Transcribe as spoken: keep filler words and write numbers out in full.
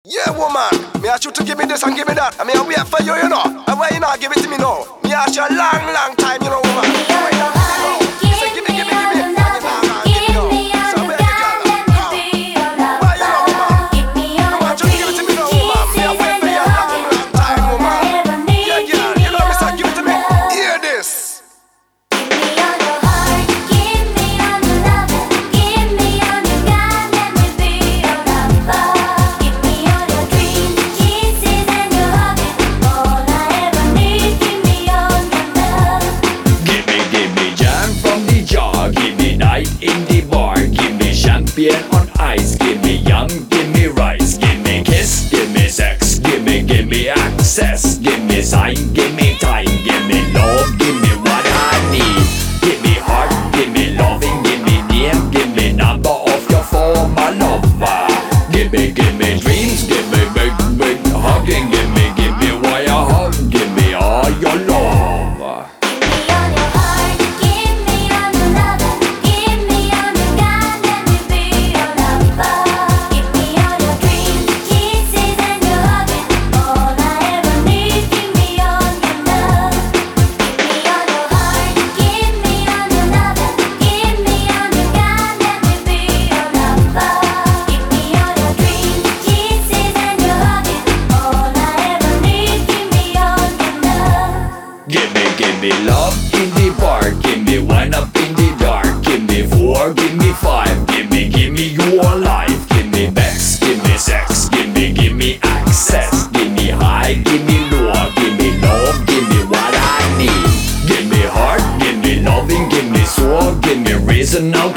Yeah, woman, me ask you to give me this and give me that. I mean, I wait for you, you know. And why you not give it to me now? Me ask you a long, long time, you know, woman. Give me all your heart, give me all your love, give me all your God, let me be your lover. Give me all your dreams, kisses and your hugging, all I ever need. Yeah, girl, you know me, so give it to me. Hear this. Give me all your heart, give me all your love, give me all your God, let me be your lover. Give me all your dreams, kisses and your hugging, all I ever need. Give me all your love. Give me, give me jam from the jar. Give me night in the bar. Give me champagne on ice. Give me young, give me rice. Give me kiss, give me sex. Give me, give me access. Give me sign, give me time. Give me love, give me what I need. Give me heart, give me loving. Give me name, give me number of your former lover. Give me, give me dreams. Give me big, big hugging. Give me, give me why I hug. Give me all your love. Give me all your heart, give me all your love, give me all your God, let me be your lover. Give me all your dreams, kisses and your hugging, all I ever need. Give me all your love. Give me all your heart, give me all your love, give me all your God, let me be your lover. Give me all your dreams, kisses and your hugging, all I ever need. Give me all your love. Give me, give me love in the bar. Give me wine up in the dark. Give me four, give me five. Give me, give me your life. Give me bex, give me sex. Give me, give me access. Give me high, give me low. Give me love, give me what I need. Give me heart, give me loving. Give me soul, give me reason now